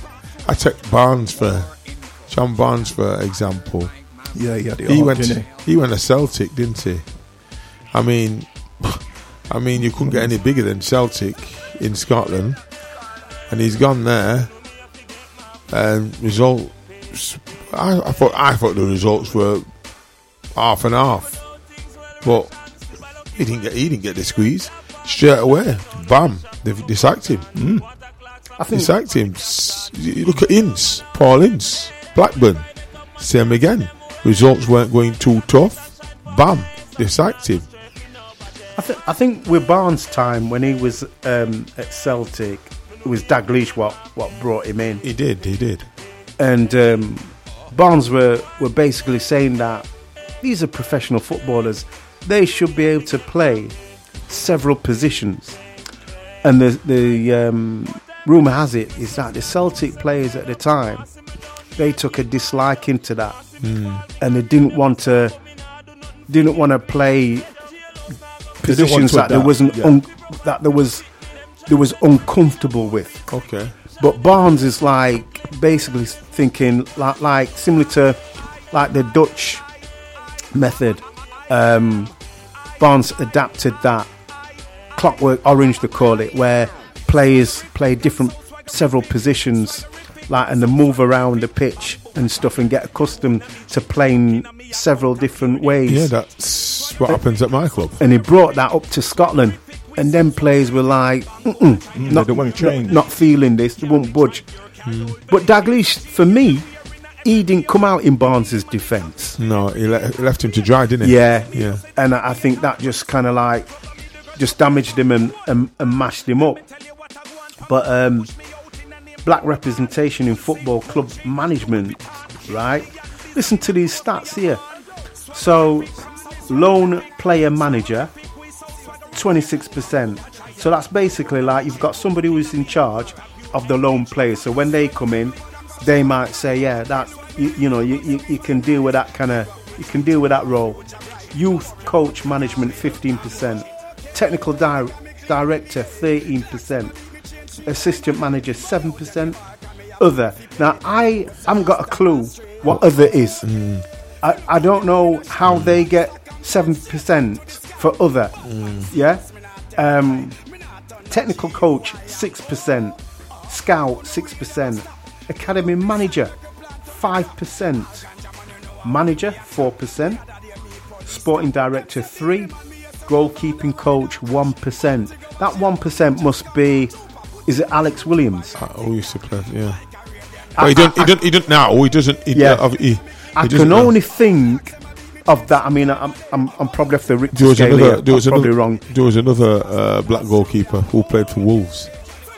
John Barnes for example. Yeah, he went to Celtic, didn't he? I mean, you couldn't get any bigger than Celtic in Scotland, and he's gone there. And results, I thought the results were half and half, but He didn't get the squeeze. Straight away, bam, they sacked him. I think They sacked him. You look at Ince, Paul Ince, Blackburn, same again. Results weren't going too tough. Bam, they sacked him. I think with Barnes' time when he was at Celtic, it was Dalglish what brought him in. He did. And Barnes were basically saying that these are professional footballers. They should be able to play several positions. And the rumour has it is that the Celtic players at the time, they took a disliking to that, and they didn't want to play positions that there was uncomfortable with. Okay. But Barnes is like basically thinking like similar to like the Dutch method. Barnes adapted that Clockwork Orange, they call it, where players play several positions, like, and they move around the pitch and stuff and get accustomed to playing several different ways. Yeah, that's what happens at my club. And he brought that up to Scotland, and then players were like, they won't change. Not feeling this, they won't budge. But Dalglish, for me, he didn't come out in Barnes' defence. No, he left him to dry, didn't he? Yeah. And I think that just kind of like just damaged him and mashed him up. But black representation in football club management, right? Listen to these stats here. So, lone player manager, 26%. So that's basically like you've got somebody who's in charge of the lone players. So when they come in, they might say, yeah, that you can deal with that role. Youth coach management, 15%. Technical director, 13%. Assistant manager, 7%. Other. Now I haven't got a clue what other is. I don't know how they get 7% for other. Yeah. Technical coach, 6%. Scout, 6%. Academy manager, 5%. Manager, 4%. Sporting director, 3%. Goalkeeping coach, 1%. That 1% must be, is it Alex Williams? Oh, he used to play, yeah. But he don't now. He doesn't. I can only think of that. I mean, I'm probably off the Richter scale here. I'm probably wrong. There was another black goalkeeper who played for Wolves.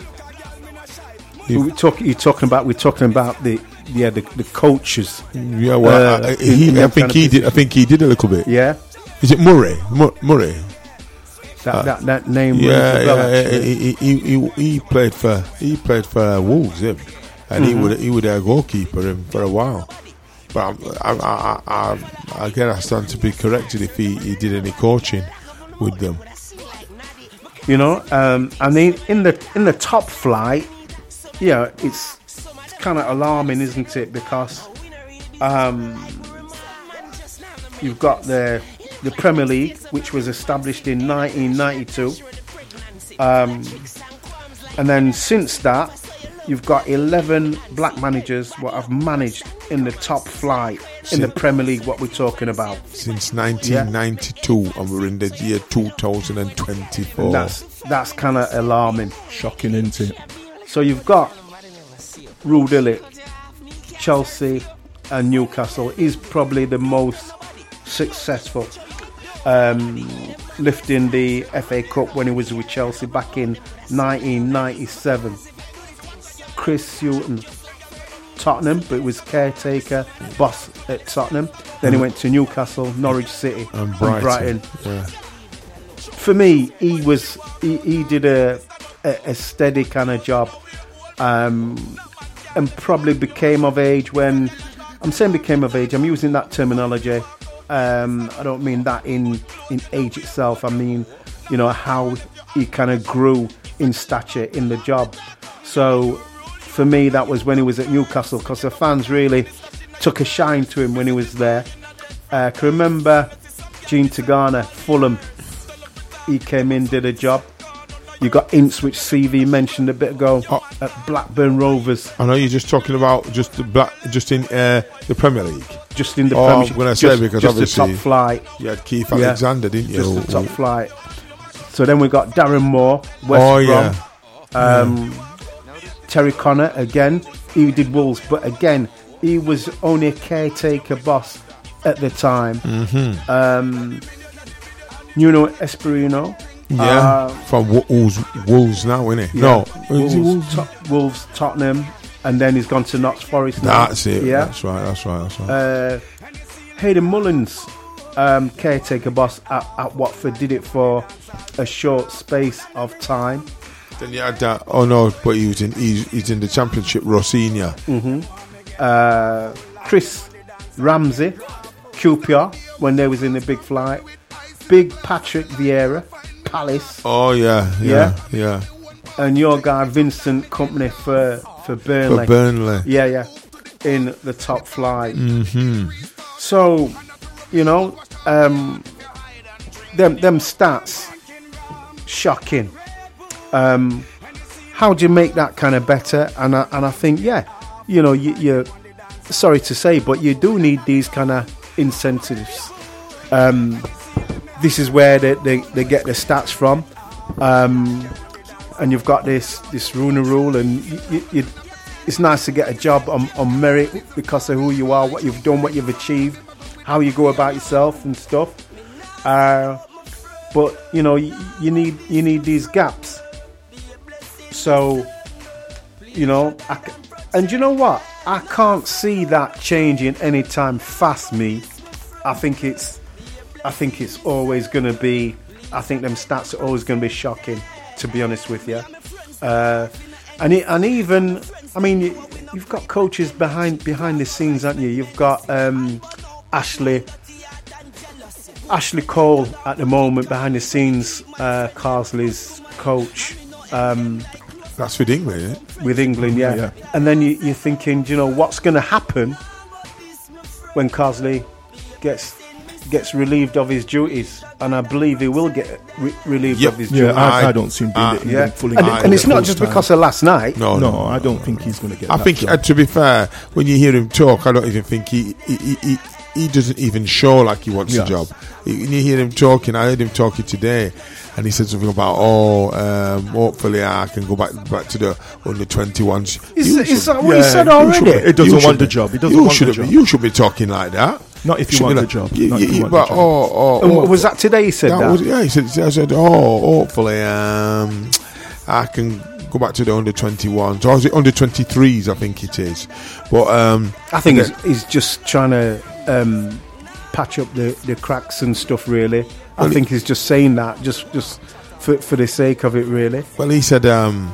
We're talking about the coaches. Yeah, well, I think he did. I think he did a little bit. Yeah. Is it Murray? Murray. That name. Yeah. He played for Wolves, him, and he would their goalkeeper for a while. But I guess I stand to be corrected if he did any coaching with them. You know, I mean, in the top flight, yeah, it's kind of alarming, isn't it? Because you've got the Premier League, which was established in 1992, and then since that, you've got 11 black managers what have managed in the top flight in the Premier League. What we're talking about since 1992, and we're in the year 2024. And that's kind of alarming, shocking, isn't it? So you've got Ruud Gullit, Chelsea, and Newcastle. He's probably the most successful, lifting the FA Cup when he was with Chelsea back in 1997. Chris Hughton, Tottenham, but it was caretaker, boss at Tottenham. Then he went to Newcastle, Norwich City, and Brighton. Yeah. For me, he did a steady kind of job, and probably became of age when I'm saying became of age. I'm using that terminology. I don't mean that in age itself. I mean, how he kind of grew in stature in the job. So for me, that was when he was at Newcastle, because the fans really took a shine to him when he was there. I can remember Gene Tagana, Fulham. He came in, did a job. You got Ince, which CV mentioned a bit ago, at Blackburn Rovers. I know you're just talking about just in the Premier League. just in the I'm Premiership. going to say because just the obviously top flight. you had Keith Alexander, didn't you? Just the top flight. So then we got Darren Moore, West Brom. Terry Connor again. He did Wolves, but again, he was only a caretaker boss at the time. Nuno Espirito. From Wolves now, isn't he? Yeah. No, Wolves, Tottenham, and then he's gone to Notts Forest now. That's it. Yeah. That's right. Hayden Mullins, caretaker boss at Watford, did it for a short space of time. Then you had that. Oh no, but he's in the Championship. Rosinha. Chris Ramsey, QPR, when they was in the big flight. Big Patrick Vieira, Palace. Oh yeah. And your guy Vincent Kompany for Burnley. For Burnley. Yeah. In the top flight. So, you know, them stats, shocking. How do you make that kind of better? And I think, you know, you're sorry to say, but you do need these kind of incentives. This is where they get the stats from, and you've got this Rooney rule, and it's nice to get a job on merit because of who you are, what you've done, what you've achieved, how you go about yourself and stuff. But you know, you need these gaps. So, you know, and you know what? I can't see that changing anytime fast. I think it's always going to be. I think them stats are always going to be shocking. To be honest with you, and even, I mean, you've got coaches behind the scenes, haven't you? You've got Ashley Cole at the moment behind the scenes, Carsley's coach. That's with England, isn't it? With England, yeah. And then you're thinking, do you know what's going to happen when Carsley gets relieved of his duties? And I believe he will get relieved of his duties. I don't see him being fully. And it's not just because of last night. No, I don't think he's going to get. I think, to be fair, when you hear him talk, I don't even think he doesn't even show like he wants the job. When you hear him talking, I heard him talking today, and he said something about, hopefully I can go back to the under 21s. Is that what he said already? He doesn't want the job. He doesn't want the job. You should be talking like that. Not if you want the job. Was that today he said that? He said, hopefully I can go back to the under 21s. Or is it under 23s, I think it is. But I think he's just trying to patch up the cracks and stuff, really. I think he's just saying that just for the sake of it, really. Well, he said,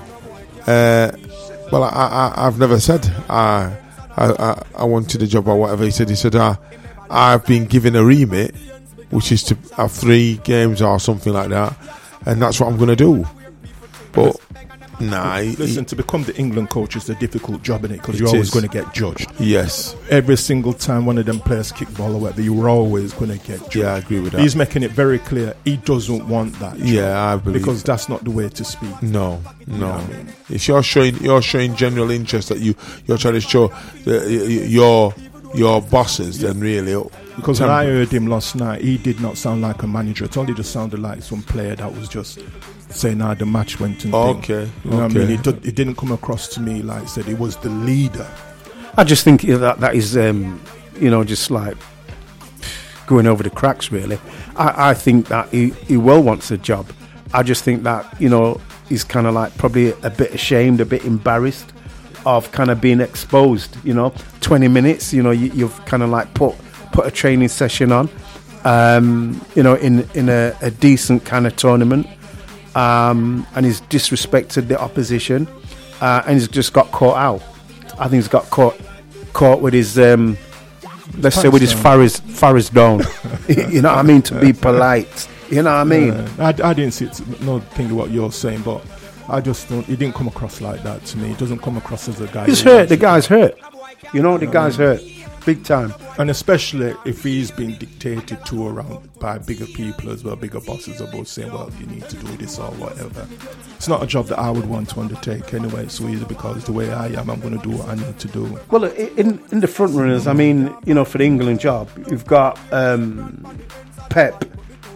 I've never said I wanted a job or whatever. He said, I've been given a remit, which is to have 3 games or something like that, and that's what I'm going to do. But listen, to become the England coach is a difficult job, innit? Because you're always going to get judged. Yes. Every single time one of them players kick ball or whatever, you're always going to get judged. Yeah, I agree with that. He's making it very clear he doesn't want that job. Yeah, I believe. Because that's not the way to speak. No. You know what I mean? It's you're showing general interest that you're trying to show your bosses, then really. Because when I heard him last night, he did not sound like a manager at all. He just sounded like some player that was just saying how the match went and okay. You know what I mean? It didn't come across to me like I said he was the leader. I just think that is, just like going over the cracks, really. I think that he well wants a job. I just think that, he's kind of like probably a bit ashamed, a bit embarrassed of kind of being exposed, 20 minutes, you've kind of like put a training session on, in a decent kind of tournament, and he's disrespected the opposition, and he's just got caught out. I think he's got caught with his, let's say, with his Farris down. You know what I mean? To be polite. You know what I mean? I didn't see no thing of what you're saying, but I just don't. He didn't come across like that to me. He doesn't come across as a guy. He's hurt. The guy's hurt. The guy's hurt. big time. And especially if he's been dictated to around by bigger people as well, bigger bosses about saying, well, you need to do this or whatever. It's not a job that I would want to undertake anyway, so easy, because the way I am, I'm going to do what I need to do. Well, in the front runners, I mean, you know, for the England job, you've got Pep,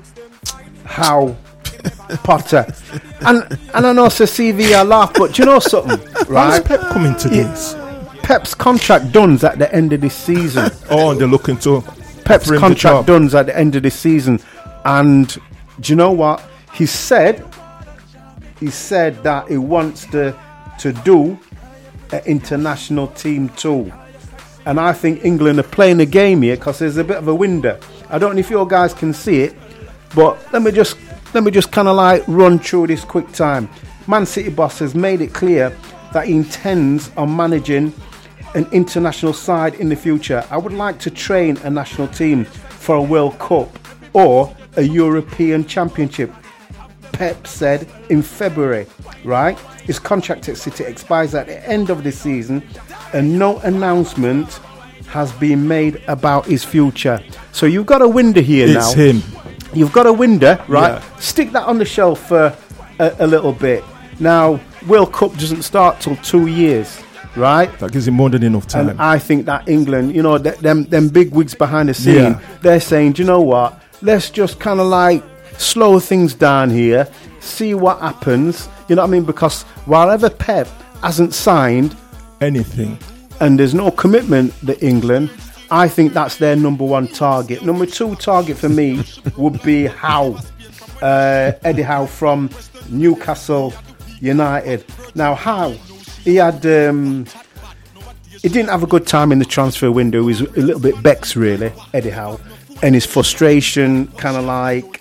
Howe, Potter, and I know it's a CV I laugh, but do you know something, right? How's Pep coming to this? Pep's contract done's at the end of this season. Oh, and they're looking to Pep's contract done's at the end of this season, and do you know what he said? He said that he wants to do an international team too, and I think England are playing a game here because there's a bit of a window. I don't know if you guys can see it, but let me just kind of like run through this quick time. Man City boss has made it clear that he intends on managing an international side in the future. I would like to train a national team for a World Cup or a European Championship, Pep said in February, right? His contract at City expires at the end of this season and no announcement has been made about his future. So you've got a window here now. It's him. You've got a window, right? Yeah. Stick that on the shelf for a little bit. Now, World Cup doesn't start till 2 years, right? That gives him more than enough time. And I think that England, you know, them big wigs behind the scene, they're saying, do you know what? Let's just kind of like slow things down here, see what happens. You know what I mean? Because wherever Pep hasn't signed anything, and there's no commitment to England, I think that's their number one target. Number two target for me would be Howe, Eddie Howe from Newcastle United. Now Howe, he didn't have a good time in the transfer window. He was a little bit vexed, really, Eddie Howe, and his frustration kind of like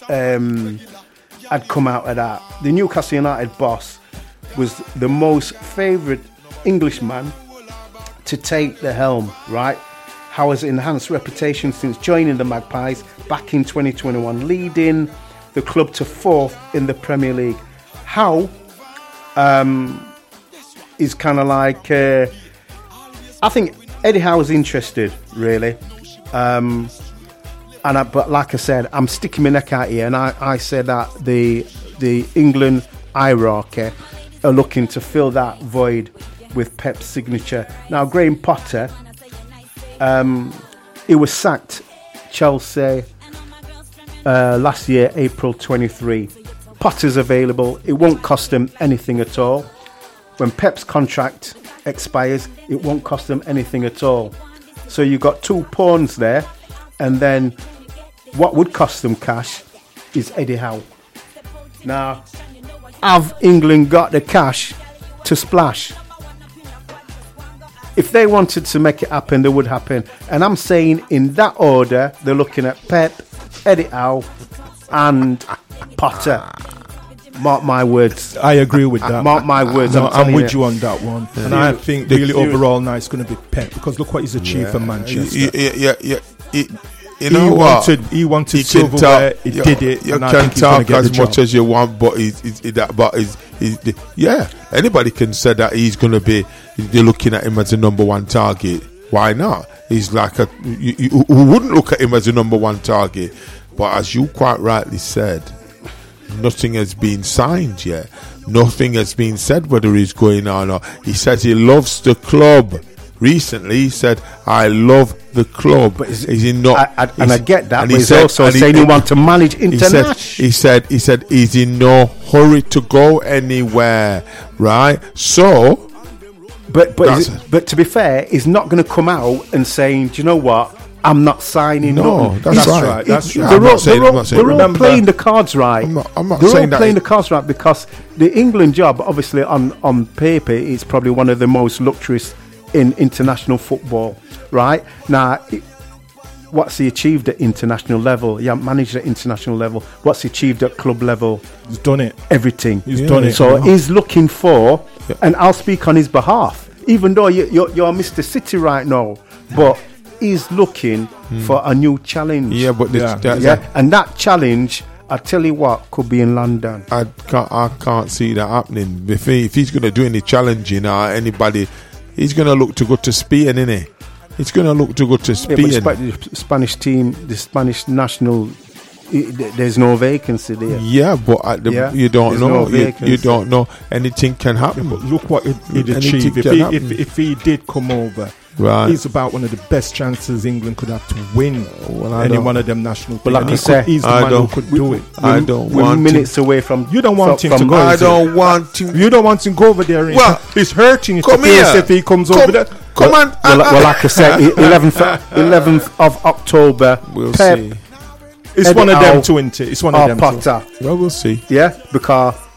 had come out of that. The Newcastle United boss was the most favoured Englishman to take the helm, right? Howe has enhanced reputation since joining the Magpies back in 2021, leading the club to 4th in the Premier League. Howe is kind of like, I think Eddie Howe is interested, really. But like I said, I'm sticking my neck out here, and I said that the England hierarchy are looking to fill that void with Pep's signature. Now, Graham Potter, he was sacked Chelsea last year, April 23. Potter's available. It won't cost him anything at all. When Pep's contract expires, it won't cost him anything at all. So you've got two pawns there, and then what would cost them cash is Eddie Howe. Now, have England got the cash to splash? If they wanted to make it happen, they would happen. And I'm saying in that order, they're looking at Pep, Eddie Howe, and Potter. Mark my words. I agree with that. Mark my words. No, I'm with you on that one. And I think really overall now it's going to be Pep, because look what he's achieved for Manchester. You know what? He wanted silverware. He did it. You can talk as much as you want, but anybody can say that he's going to be. They're looking at him as a number one target. Why not? He's like who wouldn't look at him as a number one target? But as you quite rightly said, nothing has been signed yet. Nothing has been said whether he's going on or. He says he loves the club. Recently, he said, "I love the club." But is he not? I get that. But he's also saying he wants to manage international. He said, he's in no hurry to go anywhere, right? So, but to be fair, he's not going to come out and saying, "Do you know what? I'm not signing." No, that's right. That's right. They're all playing the cards right. I'm not they're saying all playing the cards right, because the England job, obviously, on paper, is probably one of the most luxurious in international football, right? Now, what's he achieved at international level? He hasn't managed at international level. What's he achieved at club level? He's done it. Everything. He's done it. So he's looking for, and I'll speak on his behalf, even though you're Mr. City right now, but he's looking for a new challenge. Yeah, but and that challenge, I tell you what, could be in London. I can't see that happening. If he's going to do any challenging or anybody, he's going to look to go to Spain, innit? It's going to look too good to Spain. Yeah, but the Spanish team, the Spanish national, there's no vacancy there. Yeah, but you don't know. You don't know. Anything can happen. But look what he'd achieve if he did come over. Right. He's about one of the best chances England could have to win any one of them national. But like I said, he's the man who could do it. We're minutes away from. You don't want him to go. I don't want him. You don't want him to go over there. Well, it's hurting you come to here. if he comes over there. Come on. Well, like I said, 11th of October. We'll Pep, see. It's one of them two, isn't it? It's one of them Potter. two. Well, we'll see. Yeah, because